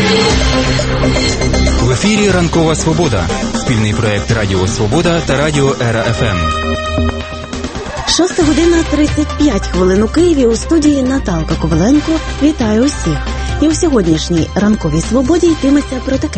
В ефірі «Ранкова Свобода» – спільний проєкт Радіо Свобода та Радіо Ера ФМ. 6:35 у Києві. У студії Наталка Коваленко. Вітаю усіх. І у сьогоднішній «Ранковій Свободі» йтиметься про таке.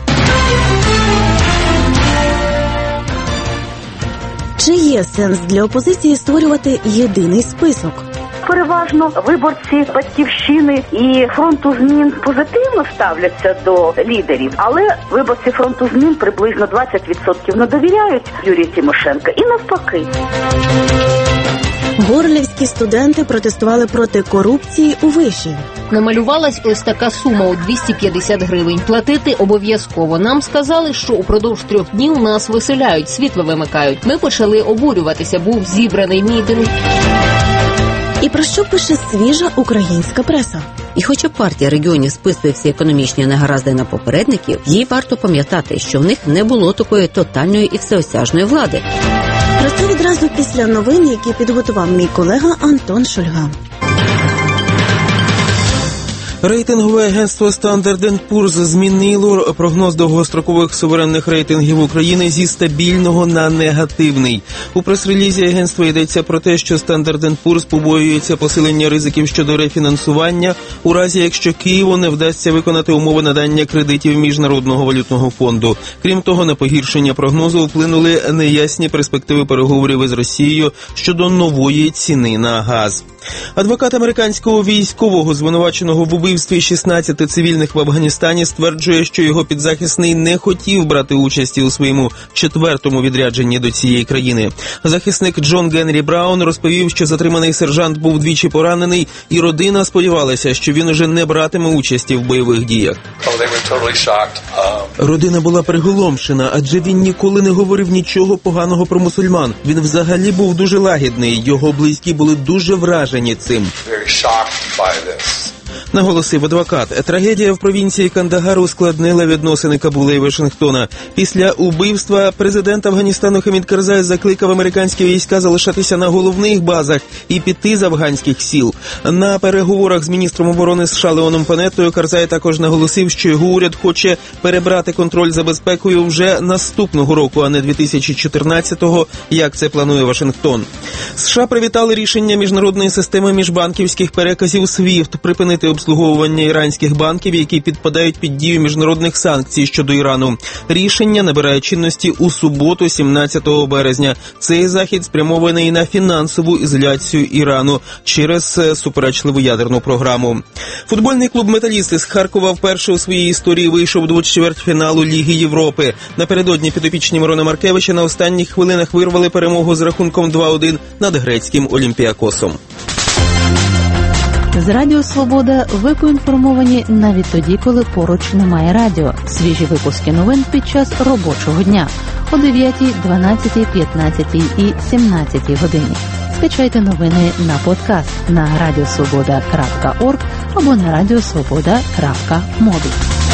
Чи є сенс для опозиції створювати єдиний список? Переважно виборці «Батьківщини» і «Фронту змін» позитивно ставляться до лідерів, але виборці «Фронту змін» приблизно 20% не довіряють Юлії Тимошенко і навпаки. Горлівські студенти протестували проти корупції у виші. Намалювалась ось така сума у 250 гривень. Платити обов'язково. Нам сказали, що упродовж 3 днів нас виселяють, світло вимикають. Ми почали обурюватися, був зібраний мітинг. І про що пише свіжа українська преса? І хоча партія регіонів списує всі економічні негаразди на попередників, їй варто пам'ятати, що в них не було такої тотальної і всеосяжної влади. Про це відразу після новин, які підготував мій колега Антон Шульга. Рейтингове агентство Standard & Poor's змінило прогноз довгострокових суверенних рейтингів України зі стабільного на негативний. У прес-релізі агентства йдеться про те, що Standard & Poor's побоюється посилення ризиків щодо рефінансування, у разі якщо Києву не вдасться виконати умови надання кредитів Міжнародного валютного фонду. Крім того, на погіршення прогнозу вплинули неясні перспективи переговорів із Росією щодо нової ціни на газ. Адвокат американського військового, звинуваченого в убивстві 16 цивільних в Афганістані, стверджує, що його підзахисний не хотів брати участі у своєму 4-му відрядженні до цієї країни. Захисник Джон Генрі Браун розповів, що затриманий сержант був двічі поранений, і родина сподівалася, що він уже не братиме участі в бойових діях. Родина була приголомшена, адже він ніколи не говорив нічого поганого про мусульман. Він взагалі був дуже лагідний, його близькі були дуже вражені цим. Наголосив адвокат. Трагедія в провінції Кандагар ускладнила відносини Кабула і Вашингтона. Після убивства президент Афганістану Хамід Карзай закликав американські війська залишатися на головних базах і піти з афганських сіл. На переговорах з міністром оборони США Леоном Панеттою Карзай також наголосив, що його уряд хоче перебрати контроль за безпекою вже наступного року, а не 2014-го, як це планує Вашингтон. США привітали рішення міжнародної системи міжбанківських переказів SWIFT припинити обслуговування іранських банків, які підпадають під дію міжнародних санкцій щодо Ірану. Рішення набирає чинності у суботу, 17 березня. Цей захід спрямований на фінансову ізоляцію Ірану через суперечливу ядерну програму. Футбольний клуб «Металіст» із Харкова вперше у своїй історії вийшов до чвертьфіналу Ліги Європи. Напередодні підопічні Мирона Маркевича на останніх хвилинах вирвали перемогу з рахунком 2-1 над грецьким Олімпіакосом. З Радіо Свобода ви поінформовані навіть тоді, коли поруч немає радіо. Свіжі випуски новин під час робочого дня о 9, 12, 15 і 17 годині. Скачайте новини на подкаст на radiosvoboda.org або на radiosvoboda.mobi.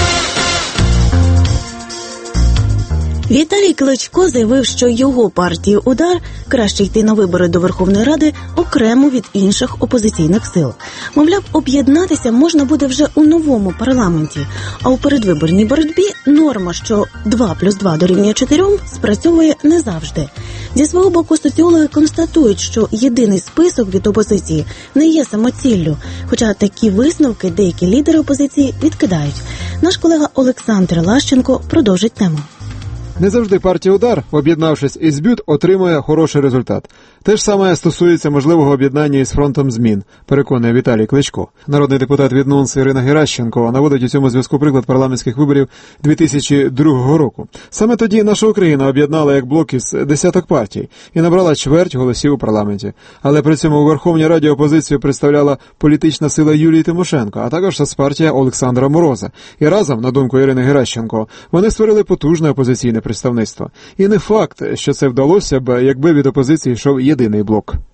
Віталій Кличко заявив, що його партії «Удар» краще йти на вибори до Верховної Ради окремо від інших опозиційних сил. Мовляв, об'єднатися можна буде вже у новому парламенті, а у передвиборній боротьбі норма, що 2 + 2 = 4, спрацьовує не завжди. Зі свого боку, соціологи констатують, що єдиний список від опозиції не є самоціллю, хоча такі висновки деякі лідери опозиції відкидають. Наш колега Олександр Лащенко продовжить тему. Не завжди партія «Удар», об'єднавшись із БЮТ, отримує хороший результат. Те ж саме стосується можливого об'єднання із «Фронтом змін», переконує Віталій Кличко. Народний депутат від НУНС Ірина Геращенко наводить у цьому зв'язку приклад парламентських виборів 2002 року. Саме тоді наша Україна об'єднала як блок із десяток партій і набрала чверть голосів у парламенті. Але при цьому у Верховній Раді опозицію представляла політична сила Юлії Тимошенко, а також соцпартія Олександра Мороза. І разом, на думку Ірини Геращенко, вони створили потужне опозиційне представництво. І не факт, що це вдалося б, якби від опозиції йшов єдиний блок.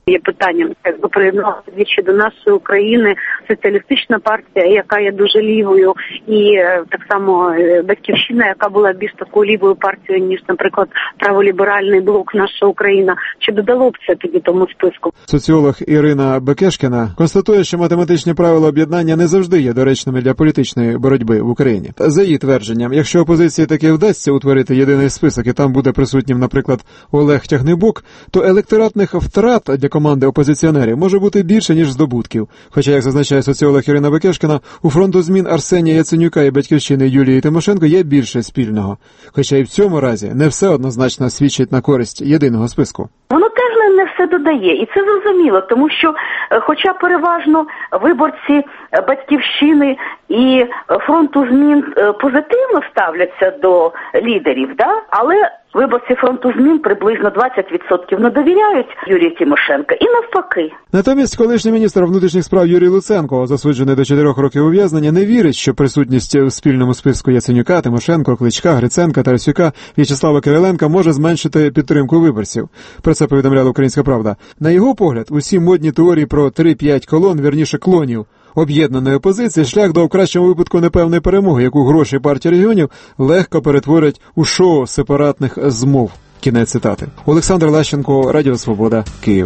Є питанням, якби приєдналася двічі до нашої України соціалістична партія, яка є дуже лівою, і так само Батьківщина, яка була більш такою лівою партією, ніж, наприклад, праволіберальний блок «Наша Україна». Чи додало б це тоді тому списку? Соціолог Ірина Бекешкіна констатує, що математичні правила об'єднання не завжди є доречними для політичної боротьби в Україні. За її твердженням, якщо опозиції таки вдасться утворити єдиний список і там буде присутнім, наприклад, Олег Тягнибок, то електоратних втрат для команди опозиціонерів може бути більше, ніж здобутків. Хоча, як зазначає соціолог Ірина Бекешкіна, у фронту змін Арсенія Яценюка і Батьківщини Юлії Тимошенко є більше спільного. Хоча і в цьому разі не все однозначно свідчить на користь єдиного списку. Воно теж не все додає, і це зрозуміло, тому що, хоча переважно виборці Батьківщини і фронту змін позитивно ставляться до лідерів, але виборці фронту змін приблизно 20% не довіряють Юрію Тимошенко і навпаки. Натомість колишній міністр внутрішніх справ Юрій Луценко, засуджений до 4 років ув'язнення, не вірить, що присутність у спільному списку Яценюка, Тимошенко, Кличка, Гриценка, Тарасюка, В'ячеслава Кириленка може зменшити підтримку виборців. Про це повідомляла «Українська правда». На його погляд, усі модні теорії про 3-5 колон, вірніше клонів, об'єднаної опозиції – шлях до, в кращому випадку, непевної перемоги, яку гроші партії регіонів легко перетворять у шоу сепаратних змов. Кінець цитати. Олександр Лащенко, Радіо Свобода, Київ.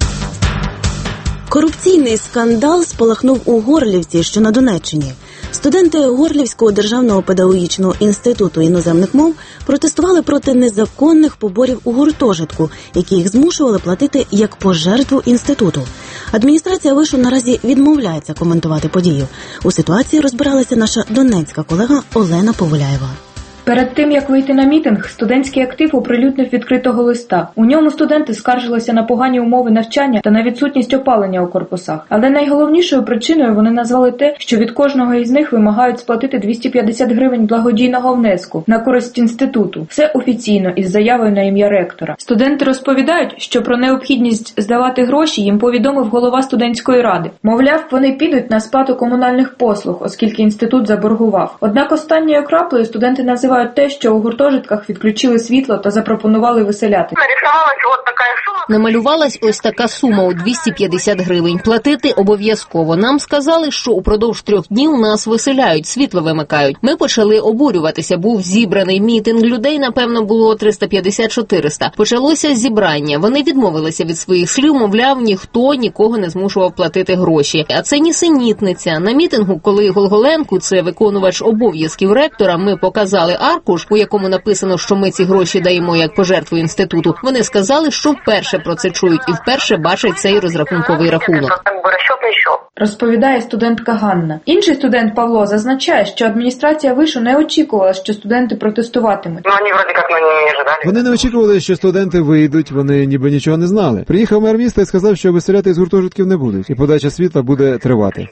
Корупційний скандал спалахнув у Горлівці, що на Донеччині. Студенти Горлівського державного педагогічного інституту іноземних мов протестували проти незаконних поборів у гуртожитку, які їх змушували платити як пожертву інституту. Адміністрація вишу наразі відмовляється коментувати подію. У ситуації розбиралася наша донецька колега Олена Поволяєва. Перед тим, як вийти на мітинг, студентський актив оприлюднив відкритого листа. У ньому студенти скаржилися на погані умови навчання та на відсутність опалення у корпусах. Але найголовнішою причиною вони назвали те, що від кожного із них вимагають сплатити 250 гривень благодійного внеску на користь інституту. Все офіційно із заявою на ім'я ректора. Студенти розповідають, що про необхідність здавати гроші їм повідомив голова студентської ради. Мовляв, вони підуть на сплату комунальних послуг, оскільки інститут заборгував. Однак останньою краплею студенти називають те, що у гуртожитках відключили світло та запропонували виселяти. Намалювалась ось така сума у 250 гривень. Платити обов'язково. Нам сказали, що упродовж 3 днів нас виселяють, світло вимикають. Ми почали обурюватися. Був зібраний мітинг. Людей, напевно, було 350-400. Почалося зібрання. Вони відмовилися від своїх слів, мовляв, ніхто нікого не змушував платити гроші. А це нісенітниця. На мітингу, коли Голголенку, це виконувач обов'язків ректора, ми показали аркуш, у якому написано, що ми ці гроші даємо як пожертву інституту, вони сказали, що вперше про це чують і вперше бачать цей розрахунковий рахунок. Розповідає студентка Ганна. Інший студент Павло зазначає, що адміністрація вишу не очікувала, що студенти протестуватимуть. Вони не очікували, що студенти вийдуть, вони ніби нічого не знали. Приїхав мер міста і сказав, що виселяти з гуртожитків не будуть, і подача світла буде тривати.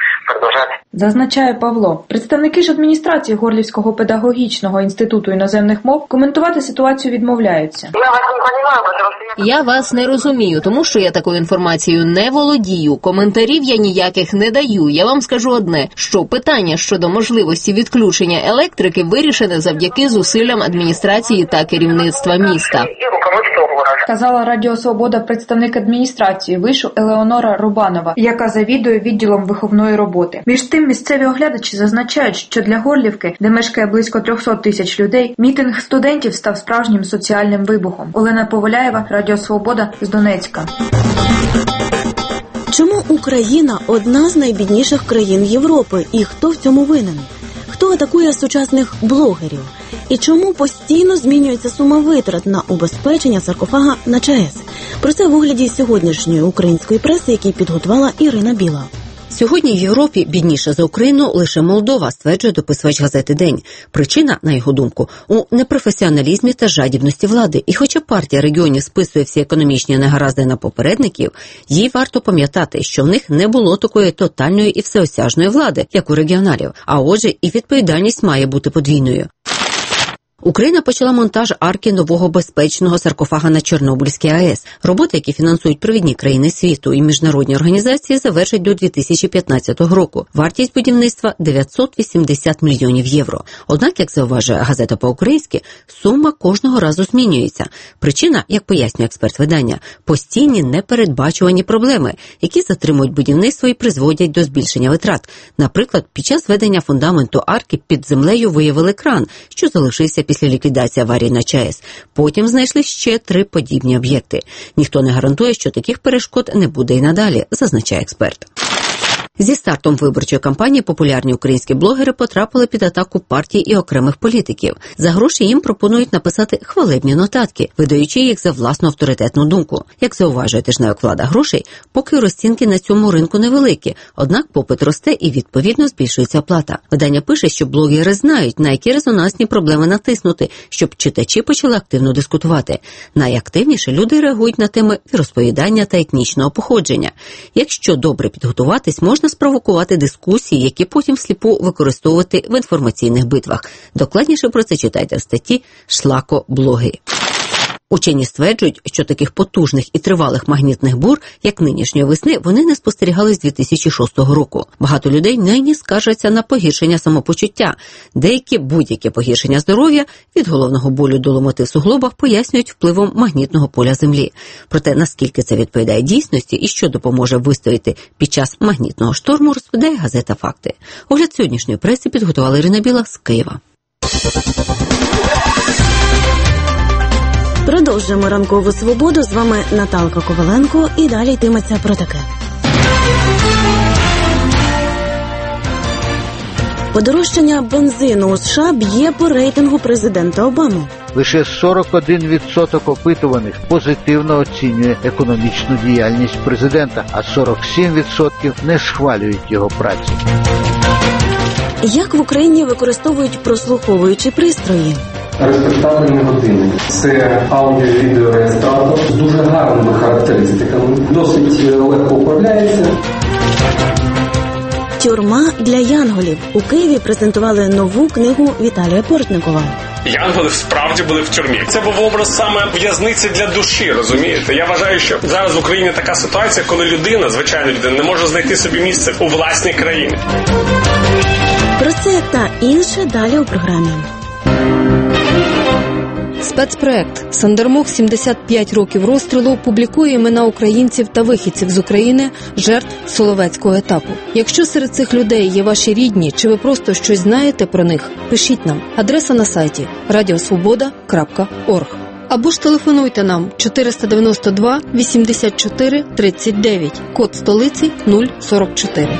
Зазначає Павло. Представники ж адміністрації Горлівського педагогічного інституту іноземних мов коментувати ситуацію відмовляються. Я вас не розумію, тому що я такою інформацією не володію. Коментарів я ніяких не даю. Я вам скажу одне, що питання щодо можливості відключення електрики вирішене завдяки зусиллям адміністрації та керівництва міста. Сказала Радіо Свобода представник адміністрації вишу Елеонора Рубанова, яка завідує відділом виховної роботи. Між тим, місцеві оглядачі зазначають, що для Горлівки, де мешкає близько 300 тисяч людей, мітинг студентів став справжнім соціальним вибухом. Олена Поволяєва, Радіо Свобода з Донецька. Чому Україна – одна з найбідніших країн Європи? І хто в цьому винен? Хто атакує сучасних блогерів? І чому постійно змінюється сума витрат на убезпечення саркофага на ЧАЕС? Про це в огляді сьогоднішньої української преси, який підготувала Ірина Біла. Сьогодні в Європі бідніша за Україну лише Молдова, стверджує дописувач газети «День». Причина, на його думку, у непрофесіоналізмі та жадібності влади. І хоча партія регіонів списує всі економічні негаразди на попередників, їй варто пам'ятати, що в них не було такої тотальної і всеосяжної влади, як у регіоналів. А отже, і відповідальність має бути подвійною. Україна почала монтаж арки нового безпечного саркофага на Чорнобильській АЕС. Роботи, які фінансують провідні країни світу і міжнародні організації, завершать до 2015 року. Вартість будівництва – 980 мільйонів євро. Однак, як зауважує газета по-українськи, сума кожного разу змінюється. Причина, як пояснює експерт видання, постійні непередбачувані проблеми, які затримують будівництво і призводять до збільшення витрат. Наприклад, під час ведення фундаменту арки під землею виявили кран, що залишився після ліквідації аварії на ЧАЕС. Потім знайшли ще 3 подібні об'єкти. Ніхто не гарантує, що таких перешкод не буде і надалі, зазначає експерт. Зі стартом виборчої кампанії популярні українські блогери потрапили під атаку партій і окремих політиків. За гроші їм пропонують написати хвалебні нотатки, видаючи їх за власну авторитетну думку. Як зауважує тижневик «Влада грошей», поки розцінки на цьому ринку невеликі, однак попит росте і відповідно збільшується оплата. Видання пише, що блогери знають, на які резонансні проблеми натиснути, щоб читачі почали активно дискутувати. Найактивніше люди реагують на теми віросповідання та етнічного походження. Якщо добре підготуватись, можна спровокувати дискусії, які потім всліпу використовувати в інформаційних битвах. Докладніше про це читайте в статті «Шлако-блоги». Учені стверджують, що таких потужних і тривалих магнітних бур, як нинішньої весни, вони не спостерігали з 2006 року. Багато людей нині скаржаться на погіршення самопочуття. Деякі будь-яке погіршення здоров'я від головного болю до ломоти в суглобах пояснюють впливом магнітного поля Землі. Проте, наскільки це відповідає дійсності і що допоможе вистояти під час магнітного шторму, розповідає газета «Факти». Огляд сьогоднішньої преси підготувала Ірина Біла з Києва. Продовжуємо ранкову свободу. З вами Наталка Коваленко. І далі йтиметься про таке. Подорожчання бензину у США б'є по рейтингу президента Обами. Лише 41% опитуваних позитивно оцінює економічну діяльність президента, а 47% не схвалюють його працю. Як в Україні використовують прослуховуючі пристрої? Респектабельні години. Це аудіо-відеореєстратор з дуже гарними характеристиками. Досить легко управляється. Тюрма для янголів. У Києві презентували нову книгу Віталія Портникова. Янголи справді були в тюрмі. Це був образ саме в'язниці для душі, розумієте? Я вважаю, що зараз в Україні така ситуація, коли людина, звичайна людина, не може знайти собі місце у власній країні. Про це та інше далі у програмі. Спецпроект «Сандермох. 75 років розстрілу» публікує імена українців та вихідців з України, жертв Соловецького етапу. Якщо серед цих людей є ваші рідні, чи ви просто щось знаєте про них, пишіть нам. Адреса на сайті radiosvoboda.org. Або ж телефонуйте нам 492 84 39, код столиці 044.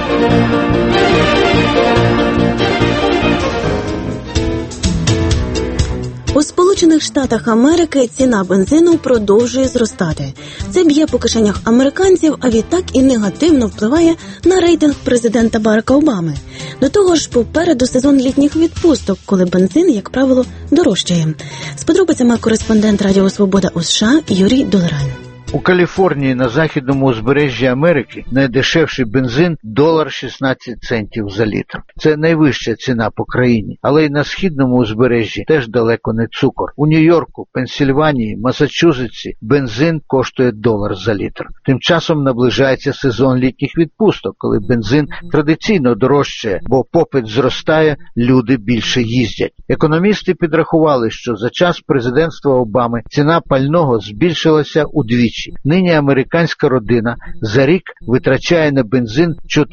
У Сполучених Штатах Америки ціна бензину продовжує зростати. Це б'є по кишенях американців, а відтак і негативно впливає на рейтинг президента Барака Обами. До того ж, попереду сезон літніх відпусток, коли бензин, як правило, дорожчає. З подробицями кореспондент Радіо Свобода у США Юрій Долерань. У Каліфорнії на західному узбережжі Америки найдешевший бензин – $1.16 за літр. Це найвища ціна по країні, але й на східному узбережжі теж далеко не цукор. У Нью-Йорку, Пенсільванії, Масачусетсі бензин коштує $1 за літр. Тим часом наближається сезон літніх відпусток, коли бензин традиційно дорожчає, бо попит зростає, люди більше їздять. Економісти підрахували, що за час президентства Обами ціна пального збільшилася удвічі. Нині американська родина за рік витрачає на бензин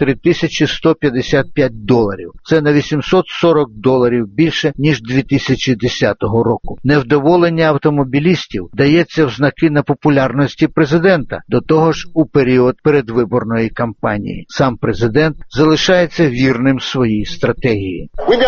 $4155. Це на $840 більше, ніж 2010 року. Невдоволення автомобілістів дається в знаки на популярності президента, до того ж у період передвиборної кампанії. Сам президент залишається вірним своїй стратегії.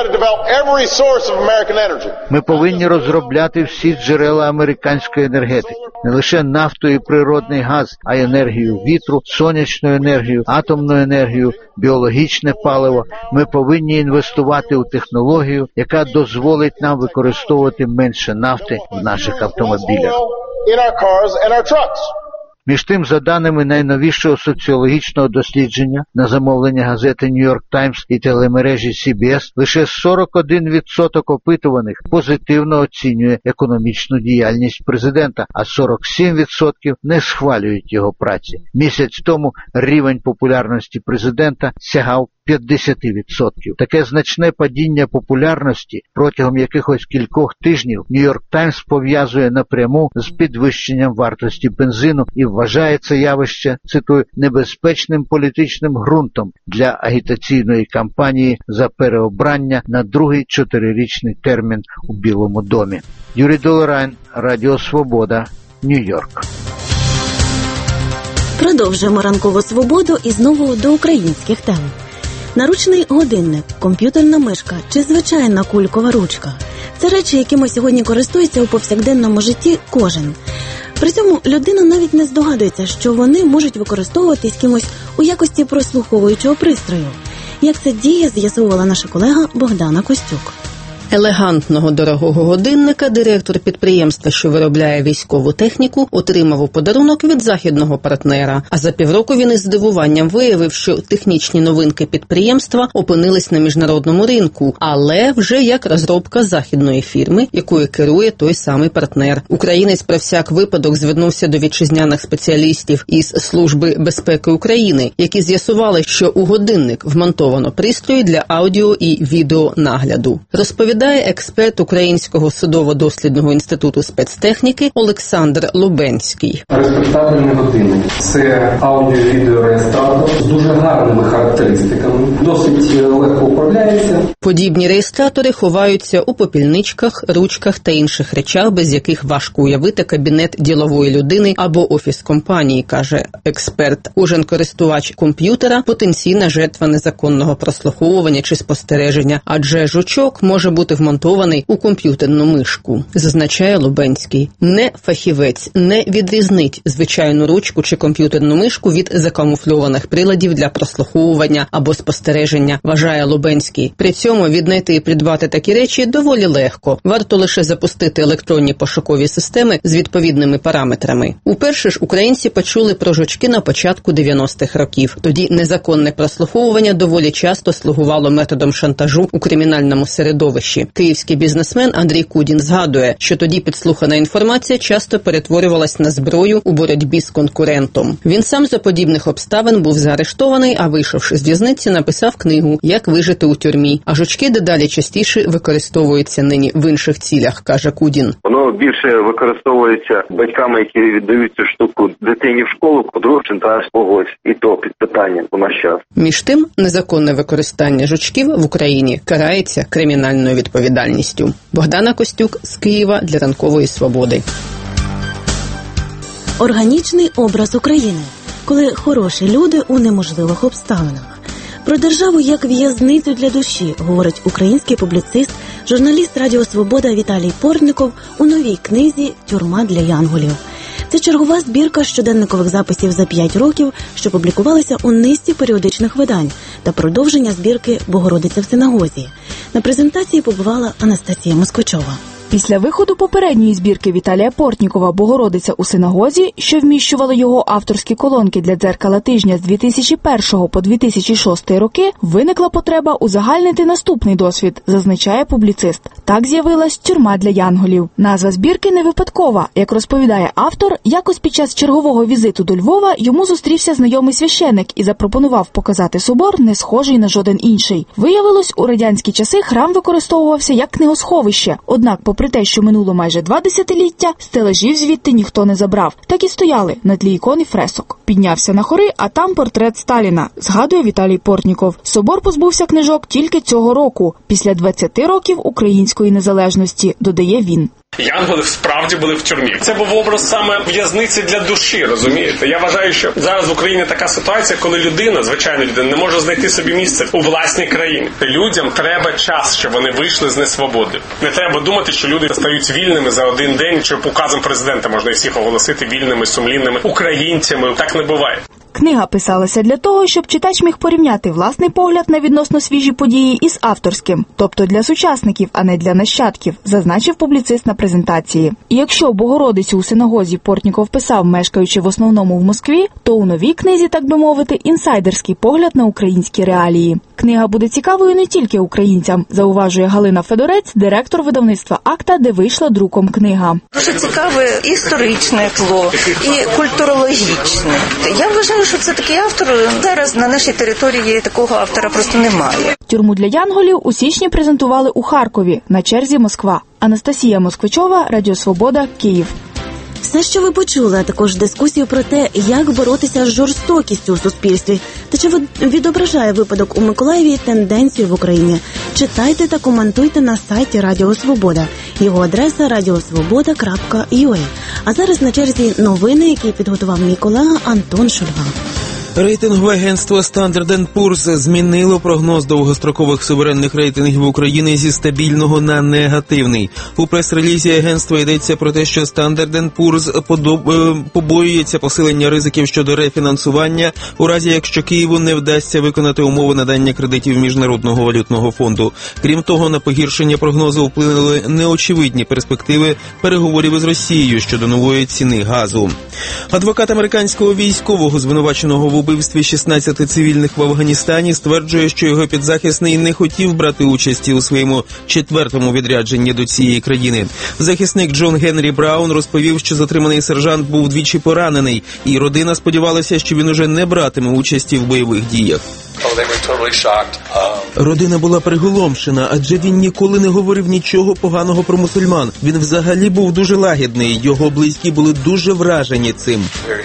Ми повинні розробляти всі джерела американської енергетики, не лише нафту і природний газ, а й енергію вітру, сонячну енергію, атомну енергію, біологічне паливо. Ми повинні інвестувати у технологію, яка дозволить нам використовувати менше нафти в наших автомобілях. Між тим, за даними найновішого соціологічного дослідження на замовлення газети New York Times і телемережі CBS, лише 41% опитуваних позитивно оцінює економічну діяльність президента, а 47% не схвалюють його праці. Місяць тому рівень популярності президента сягав 50%. Таке значне падіння популярності протягом якихось кількох тижнів New York Times пов'язує напряму з підвищенням вартості бензину і вважає це явище, цитую, небезпечним політичним ґрунтом для агітаційної кампанії за переобрання на другий 4-річний термін у Білому домі. Юрій Долорайн, Радіо Свобода, Нью-Йорк. Продовжуємо ранкову свободу і знову до українських тем. Наручний годинник, комп'ютерна мишка чи звичайна кулькова ручка – це речі, якими сьогодні користується у повсякденному житті кожен. При цьому людина навіть не здогадується, що вони можуть використовуватись кимось у якості прослуховуючого пристрою. Як це діє, з'ясовувала наша колега Богдана Костюк. Елегантного дорогого годинника директор підприємства, що виробляє військову техніку, отримав у подарунок від західного партнера. А за півроку він із здивуванням виявив, що технічні новинки підприємства опинились на міжнародному ринку, але вже як розробка західної фірми, якою керує той самий партнер. Українець про всяк випадок звернувся до вітчизняних спеціалістів із Служби безпеки України, які з'ясували, що у годинник вмонтовано пристрої для аудіо і відеонагляду. Розповідає експерт Українського судово-дослідного інституту спецтехніки Олександр Лубенський. Респектабельний годинник – це аудіо-відеореєстратор з дуже гарними характеристиками, досить легко управляється. Подібні реєстратори ховаються у попільничках, ручках та інших речах, без яких важко уявити кабінет ділової людини або офіс компанії, каже експерт. Кожен користувач комп'ютера – потенційна жертва незаконного прослуховування чи спостереження, адже жучок може бути вмонтований у комп'ютерну мишку, зазначає Лубенський. Не фахівець не відрізнить звичайну ручку чи комп'ютерну мишку від закамуфльованих приладів для прослуховування або спостереження, вважає Лубенський. При цьому віднайти і придбати такі речі доволі легко. Варто лише запустити електронні пошукові системи з відповідними параметрами. Уперше ж українці почули про жучки на початку 90-х років. Тоді незаконне прослуховування доволі часто слугувало методом шантажу у кримінальному середовищі. Київський бізнесмен Андрій Кудін згадує, що тоді підслухана інформація часто перетворювалась на зброю у боротьбі з конкурентом. Він сам за подібних обставин був заарештований, а вийшовши з в'язниці, написав книгу «Як вижити у тюрмі». А жучки дедалі частіше використовуються нині в інших цілях, каже Кудін. Воно більше використовується батьками, які віддають цю штуку дитині в школу, по-друге, шантаж когось. І то під питанням у наш час. Між тим, незаконне використання жучків в Україні карається кримінальною відповідальністю. Богдана Костюк з Києва для Ранкової Свободи. Органічний образ України, коли хороші люди у неможливих обставинах. Про державу як в'язницю для душі говорить український публіцист, журналіст Радіо Свобода Віталій Портников у новій книзі «Тюрма для янголів». Це чергова збірка щоденникових записів за 5 років, що публікувалися у низці періодичних видань, та продовження збірки «Богородиця в синагозі». На презентації побувала Анастасія Москвичова. Після виходу попередньої збірки Віталія Портнікова «Богородиця у синагозі», що вміщували його авторські колонки для «Дзеркала тижня» з 2001 по 2006 роки, виникла потреба узагальнити наступний досвід, зазначає публіцист. Так з'явилась «Тюрма для янголів». Назва збірки не випадкова. Як розповідає автор, якось під час чергового візиту до Львова йому зустрівся знайомий священик і запропонував показати собор, не схожий на жоден інший. Виявилось, у радянські часи храм використовувався як книгосховище, однак попри те, що минуло майже 2 десятиліття, стелажів звідти ніхто не забрав. Так і стояли на тлі ікон і фресок. Піднявся на хори, а там портрет Сталіна, згадує Віталій Портніков. Собор позбувся книжок тільки цього року, після 20 років української незалежності, додає він. Янголи справді були в тюрмі. Це був образ саме в'язниці для душі, розумієте? Я вважаю, що зараз в Україні така ситуація, коли людина, звичайна людина, не може знайти собі місце у власній країні. Людям треба час, щоб вони вийшли з несвободи. Не треба думати, що люди стають вільними за один день, що указом президента можна і всіх оголосити вільними, сумлінними українцями. Так не буває. Книга писалася для того, щоб читач міг порівняти власний погляд на відносно свіжі події із авторським, тобто для сучасників, а не для нащадків, зазначив публіцист на презентації. І якщо Богородицю у синагозі Портніков писав, мешкаючи в основному в Москві, то у новій книзі, так би мовити, інсайдерський погляд на українські реалії. Книга буде цікавою не тільки українцям, зауважує Галина Федорець, директор видавництва «Акта», де вийшла друком книга. Дуже цікаве історичне тло і культурологічне. Я вважаю, що це такий автор. Зараз на нашій території такого автора просто немає. Тюрму для янголів у січні презентували у Харкові, на черзі Москва. Анастасія Москвичова, Радіо Свобода, Київ. Все, що ви почули, а також дискусію про те, як боротися з жорстокістю у суспільстві, та чи відображає випадок у Миколаєві тенденцію в Україні. Читайте та коментуйте на сайті Радіо Свобода. Його адреса radiosvoboda.ua. А зараз на черзі новини, які підготував мій колега Антон Шульга. Рейтингове агентство Standard & Poor's змінило прогноз довгострокових суверенних рейтингів України зі стабільного на негативний. У прес-релізі агентства йдеться про те, що Standard & Poor's побоюється посилення ризиків щодо рефінансування, у разі якщо Києву не вдасться виконати умови надання кредитів Міжнародного валютного фонду. Крім того, на погіршення прогнозу вплинули неочевидні перспективи переговорів із Росією щодо нової ціни газу. Адвокат американського військового, звинуваченого в убивстві 16 цивільних в Афганістані, стверджує, що його підзахисний не хотів брати участі у своєму 4-му відрядженні до цієї країни. Захисник Джон Генрі Браун розповів, що затриманий сержант був двічі поранений, і родина сподівалася, що він уже не братиме участі в бойових діях. Родина була приголомшена, адже він ніколи не говорив нічого поганого про мусульман. Він взагалі був дуже лагідний, його близькі були дуже вражені цим.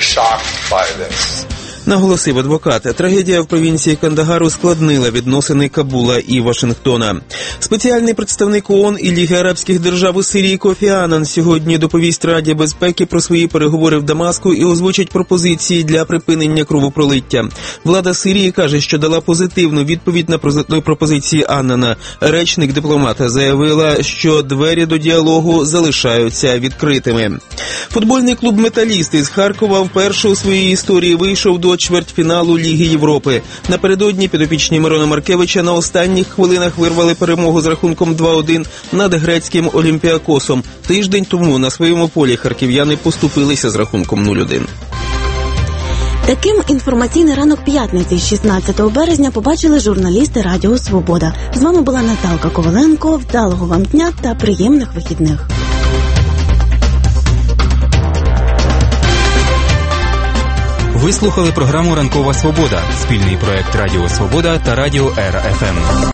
Наголосив адвокат. Трагедія в провінції Кандагар ускладнила відносини Кабула і Вашингтона. Спеціальний представник ООН і Ліги Арабських держав у Сирії Кофі Аннан сьогодні доповість Раді безпеки про свої переговори в Дамаску і озвучить пропозиції для припинення кровопролиття. Влада Сирії каже, що дала позитивну відповідь на пропозиції Аннана. Речник дипломата заявила, що двері до діалогу залишаються відкритими. Футбольний клуб «Металіст» із Харкова вперше у своїй історії вийшов до чвертьфіналу Ліги Європи. Напередодні підопічні Мирона Маркевича на останніх хвилинах вирвали перемогу з рахунком 2-1 над грецьким Олімпіакосом. Тиждень тому на своєму полі харків'яни поступилися з рахунком 0-1. Таким інформаційний ранок п'ятниці, 16 березня, побачили журналісти Радіо Свобода. З вами була Наталка Коваленко. Вдалого вам дня та приємних вихідних. Ви слухали програму «Ранкова Свобода» – спільний проект Радіо Свобода та Радіо ЕРА ФМ.